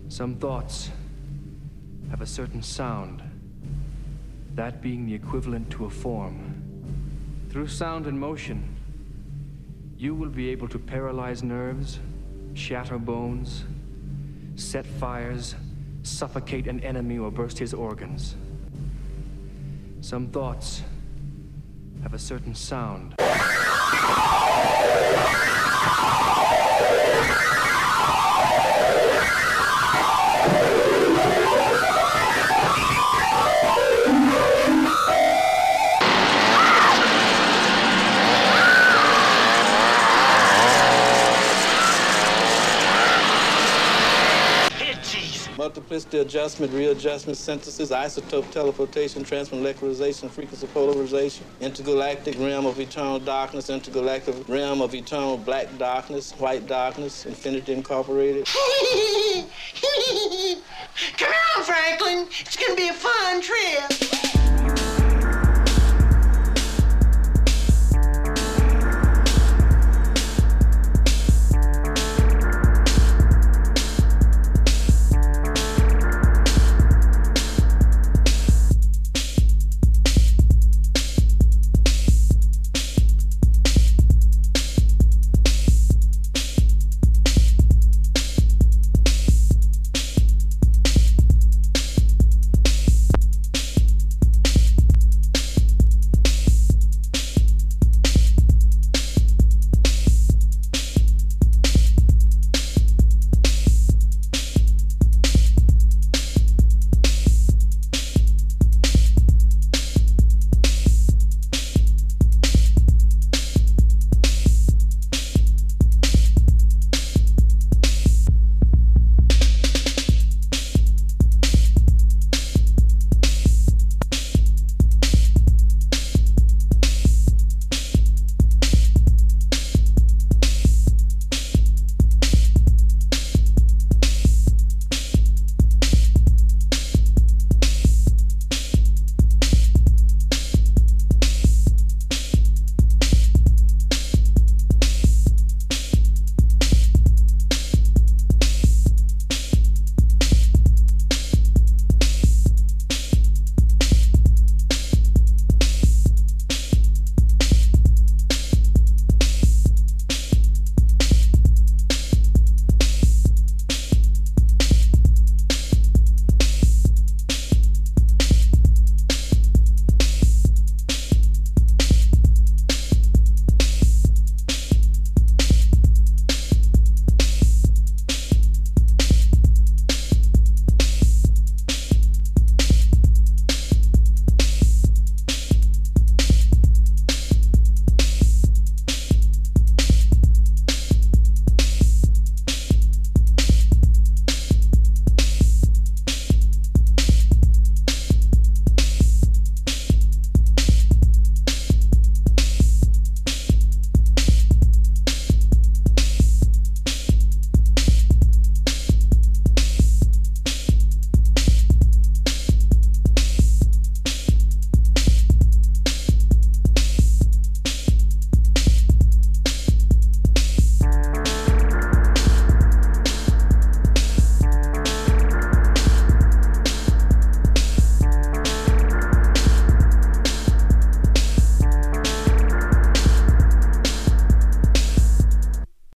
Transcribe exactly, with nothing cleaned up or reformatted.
Some thoughts have a certain sound, that being the equivalent to a form. Through sound and motion, you will be able to paralyze nerves, shatter bones, set fires, suffocate an enemy, or burst his organs. Some thoughts have a certain sound. Multiplicity adjustment, readjustment, synthesis, isotope teleportation, transmolecularization, frequency polarization, intergalactic realm of eternal darkness, intergalactic realm of eternal black darkness, white darkness, Infinity Incorporated. Come on, Franklin. It's gonna be a fun trip.